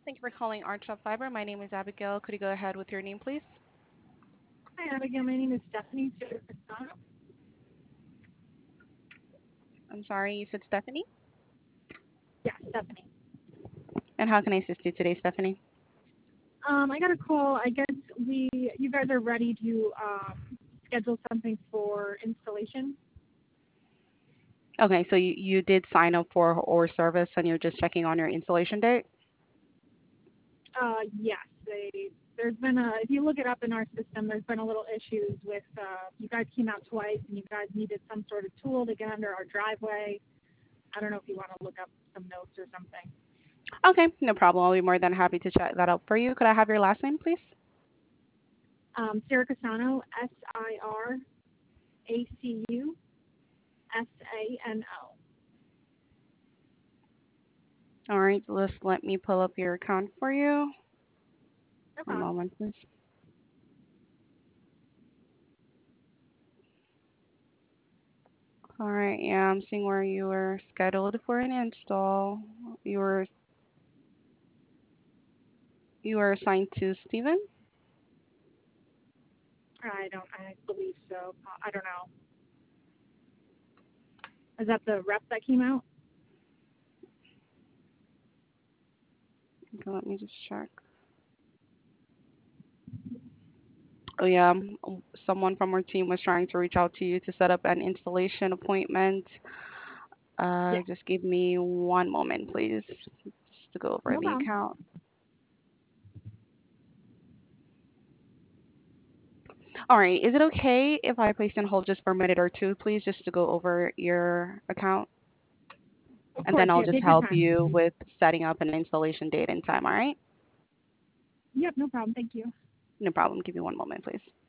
Thank you for calling Archop Fiber. My name is Abigail. Could you go ahead with your name, please? Hi, Abigail. My name is Stephanie Cervicano. I'm sorry, you said Stephanie? Yeah, Stephanie. And how can I assist you today, Stephanie? I got a call. I guess you guys are ready to schedule something for installation. Okay, so you did sign up for our service and you're just checking on your installation date? Yes, there's been if you look it up in our system, there's been a little issues with, you guys came out twice and you guys needed some sort of tool to get under our driveway. I don't know if you want to look up some notes or something. Okay, no problem. I'll be more than happy to check that out for you. Could I have your last name, please? Sarah Casano, SIRACUSANO. All right, just let me pull up your account for you. No One problem. moment, please. All right, yeah, I'm seeing where you were scheduled for an install. You were you were assigned to Steven? I believe so. I don't know. Is that the rep that came out? Okay, let me just check. Oh yeah, someone from our team was trying to reach out to you to set up an installation appointment. Yeah, Just give me one moment, please, just to go over no the problem. account. All right, is it okay if I place you on hold just for a minute or two, please, just to go over your account? Of And then course, I'll yeah, just take your help time. you with setting up an installation date and time, all right? Yep, no problem. Thank you. No problem. Give me one moment, please.